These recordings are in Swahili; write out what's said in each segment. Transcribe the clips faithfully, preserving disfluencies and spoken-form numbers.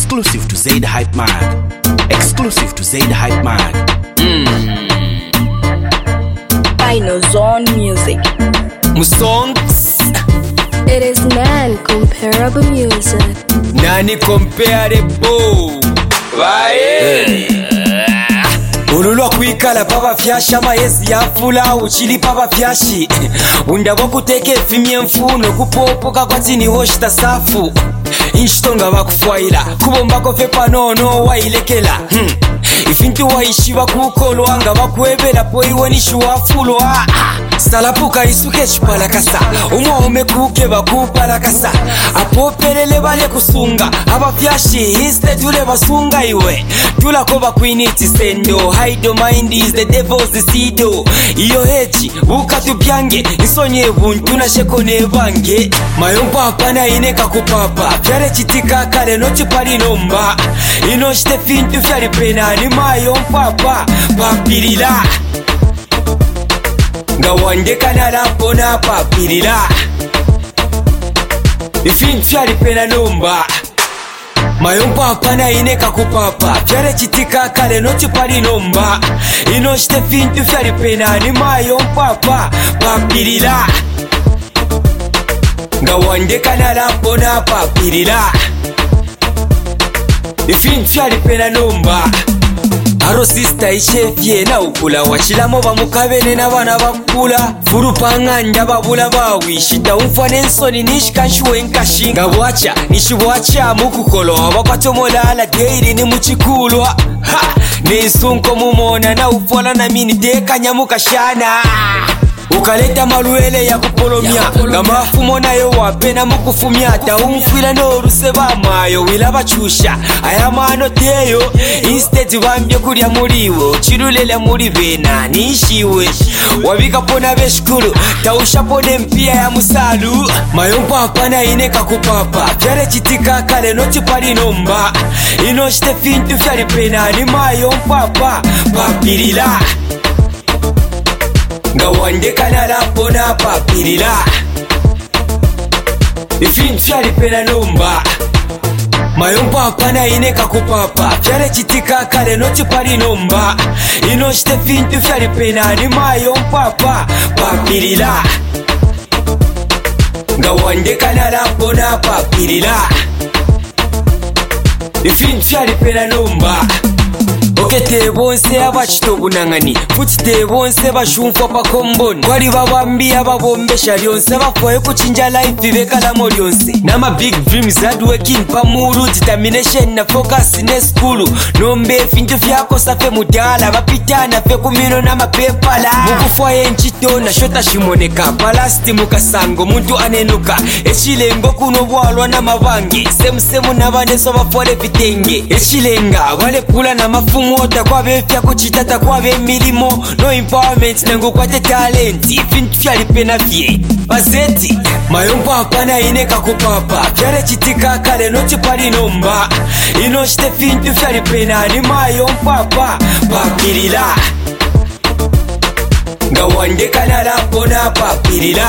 Exclusive to Zaid Hype Mag. Exclusive to Zaid Hype Mag. Mm. Final Zone Music. Musongs. It is non-comparable music. Nani comparable. Vae. Ululwa kuikala papa fyasha mayezi ya fula uchili papa fyashi. Undabo kuteke fimye mfuno kupopoka kwa tini hoshita safu. Inchitonga bakufwaila kubomba kofe panono wailekela hmm. Ifintu waishiwa kukolwa nga bakwebela poiwe nishuwafulwa salapuka isuke chipalakasa umwome kuke bakupalakasa apopelele bale kusunga abafyashi instead tule basunga iwe tulako bakwiniti sendo hide mind is the devil's seed iyo hechi ukatubyange isonye buntu na sheko nebange mayompa apana ineka kupapa fyare chitika kale no chipali nomba ino shite fintu fyari pena ni mayompa pa papirila nga wande kanala pona papirila ifintu fyari pena nomba mayompa apana ineka kupapa fyare chitika kale no chipali nomba ino shite fintu fyari pena ni mayompa pa papirila nga wande kanala pona papirila ifintu fyari pena nomba aro sister ishefye na ukula wachilamo bamukabene n'abana bakula furupanga ndababula bawishita umfa nensoni nishikanshuwe nkashinga bwacha nishibwacha mukukolo abakatomola ala deiri ni muchikulwa ha nesunko mumona na ufola na mini dekanya mukashana ukaleta maluele ya kupolomia nga mafumo nayo wapena mukufumyata umfwila n'oruseba mayo wila bachusha ayamano teyo instead bambye kulya muliwo chirulela muri bena nishiwe wabika pona beshkulu tausha pone mpia ya musalu mayompa apana ineka kupapa fyare chitika kale no chipali nomba ino shite fintu fyari pena ni mayompa pa papirila nga wande kanala pona papirila ifintu fyari pena nomba mayompa apana ineka kupapa fyare chitika kale no chipali nomba ino shite fintu fyari pena ni mayompa pa papirila nga wande kanala pona papirila ifintu fyari pena nomba okete bonse abachitobunangani futite bonse bashumfa pakomboni kwali babambi ababombesha lyonse bafoye kuchinja life bekalamo lyonse nama big dreams hard working pamuru determination na focus ne school nombe fintu fyako safe mudala bapitana fe kumino na mapepala mukufoye nchito na shota shimoneka palasti mukasango muntu anenuka echilengo kuno bwalwa na mabangi semusemu nabaneso bafole vitenge echilenga wale kula na mafumu ota kwa befya kuchitata kwa be milimo no empowerment nango kwate talent ifintu fyali pena fye bazeti mayompa apana ineka kupapa fyare chitika kale no chipali nomba ino shite fintu fyali pena ni mayompa pa papirila nga wande kanala pona papirila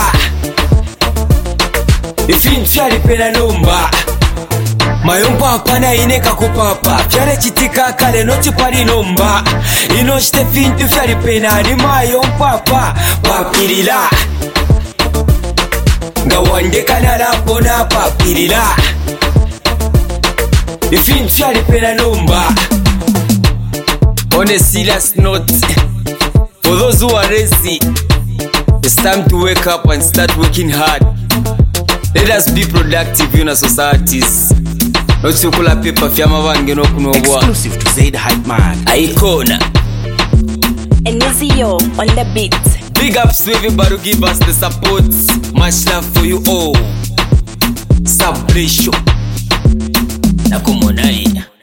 ifintu fyali pena nomba mayompa apana ineka kupapa fyare chitika kale no chipali nomba ino shite fintu fyari pena ni mayompa pa papirila nga wande kanala pona papirila ifintu fyari pena nomba. On a serious note, for those who are lazy, it's time to wake up and start working hard. Let us be productive in our societies. Notukula paper fyama bange no kunobwa. Exclusive to Zaid Hype Mag. Icona And Nizio on the beat. big ups to everybody who give us the support. Much love for you all. Sabresho Nakumonai.